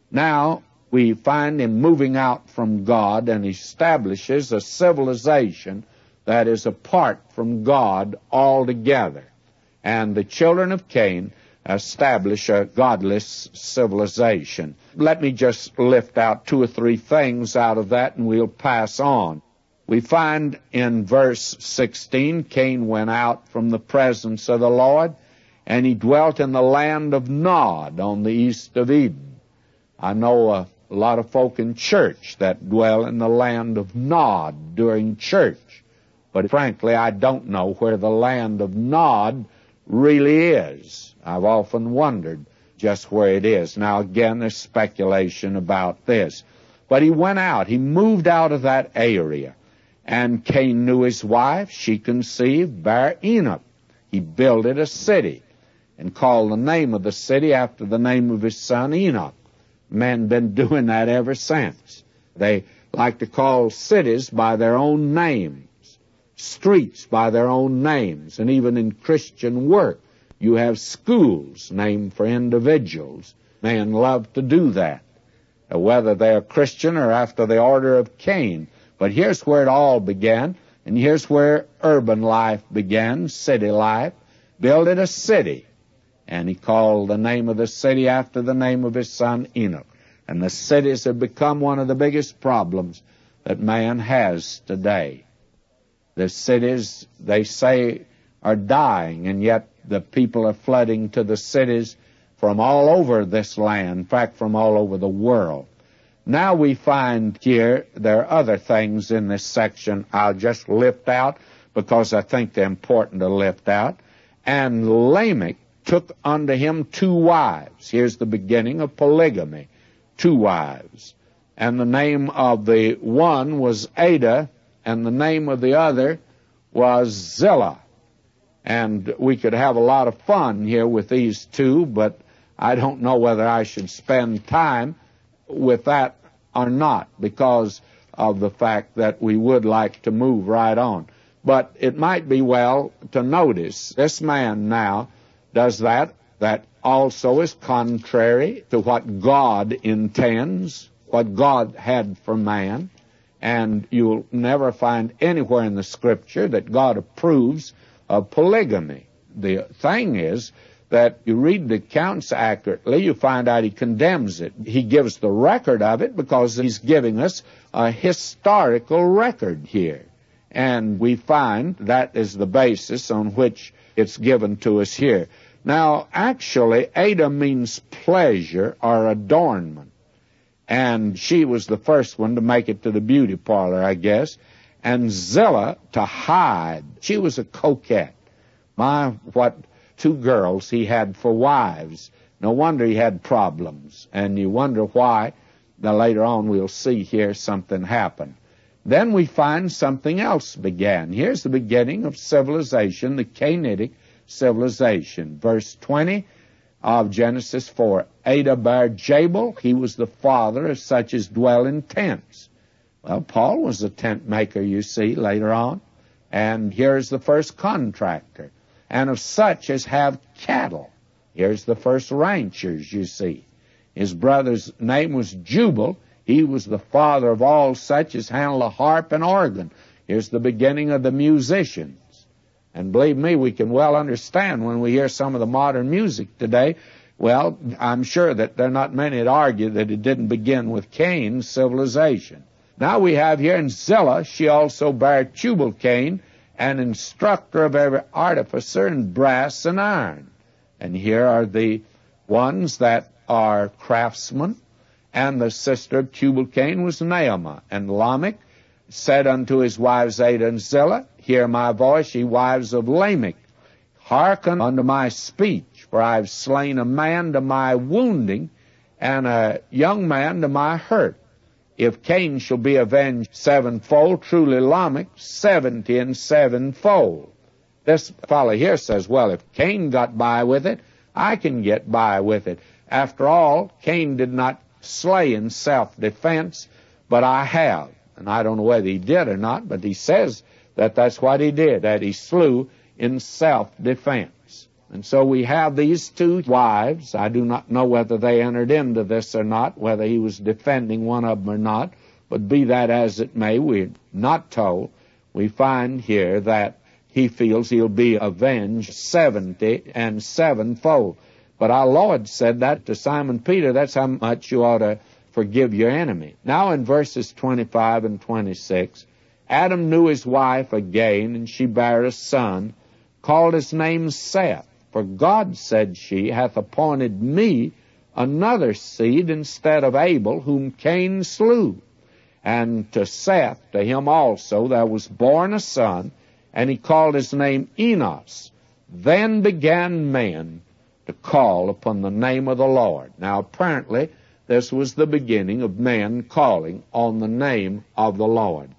Now we find him moving out from God and establishes a civilization that is apart from God altogether. And the children of Cain establish a godless civilization. Let me just lift out 2 or 3 things out of that and we'll pass on. We find in verse 16, Cain went out from the presence of the Lord, and he dwelt in the land of Nod on the east of Eden. I know a lot of folk in church that dwell in the land of Nod during church, but frankly I don't know where the land of Nod really is. I've often wondered just where it is. Now again, there's speculation about this. But he went out, he moved out of that area. And Cain knew his wife, she conceived, bare Enoch. He builded a city and called the name of the city after the name of his son Enoch. Men been doing that ever since. They like to call cities by their own names, streets by their own names, and even in Christian work, you have schools named for individuals. Men love to do that, whether they're Christian or after the order of Cain. But here's where it all began, and here's where urban life began, city life. Builded a city, and he called the name of the city after the name of his son Enoch. And the cities have become one of the biggest problems that man has today. The cities, they say, are dying, and yet the people are flooding to the cities from all over this land, in fact, from all over the world. Now we find here there are other things in this section I'll just lift out because I think they're important to lift out. And Lamech took unto him 2 wives. Here's the beginning of polygamy, 2 wives. And the name of the one was Adah, and the name of the other was Zillah. And we could have a lot of fun here with these 2, but I don't know whether I should spend time with that or not because of the fact that we would like to move right on. But it might be well to notice this man now does that also is contrary to what God intends, what God had for man. And you'll never find anywhere in the Scripture that God approves of polygamy. The thing is that you read the accounts accurately, you find out he condemns it. He gives the record of it because he's giving us a historical record here. And we find that is the basis on which it's given to us here. Now, actually, Adah means pleasure or adornment. And she was the first one to make it to the beauty parlor, I guess. And Zillah, to hide. She was a coquette. My, what 2 girls he had for wives. No wonder he had problems. And you wonder why. Now, later on, we'll see here something happen. Then we find something else began. Here's the beginning of civilization, the Cainitic civilization. Verse 20 of Genesis 4. Adah bare Jabal. He was the father of such as dwell in tents. Well, Paul was a tent maker, you see, later on. And here's the first contractor. And of such as have cattle. Here's the first ranchers, you see. His brother's name was Jubal. He was the father of all such as handle a harp and organ. Here's the beginning of the musicians. And believe me, we can well understand when we hear some of the modern music today. Well, I'm sure that there are not many that argue that it didn't begin with Cain's civilization. Now we have here in Zillah, she also bare Tubal-Cain, an instructor of every artificer in brass and iron. And here are the ones that are craftsmen. And the sister of Tubal-Cain was Naamah. And Lamech said unto his wives Adah and Zillah, Hear my voice, ye wives of Lamech. Hearken unto my speech, for I have slain a man to my wounding, and a young man to my hurt. If Cain shall be avenged 7-fold, truly Lamech 70 and 7-fold. This fellow here says, well, if Cain got by with it, I can get by with it. After all, Cain did not slay in self-defense, but I have. And I don't know whether he did or not, but he says that that's what he did, that he slew in self-defense. And so we have these two wives. I do not know whether they entered into this or not, whether he was defending one of them or not, but be that as it may, we're not told. We find here that he feels he'll be avenged 70 and sevenfold. But our Lord said that to Simon Peter, that's how much you ought to forgive your enemy. Now in verses 25 and 26, Adam knew his wife again, and she bare a son, called his name Seth. For God, said she, hath appointed me another seed instead of Abel, whom Cain slew. And to Seth, to him also, there was born a son, and he called his name Enos. Then began men to call upon the name of the Lord. Now apparently this was the beginning of men calling on the name of the Lord.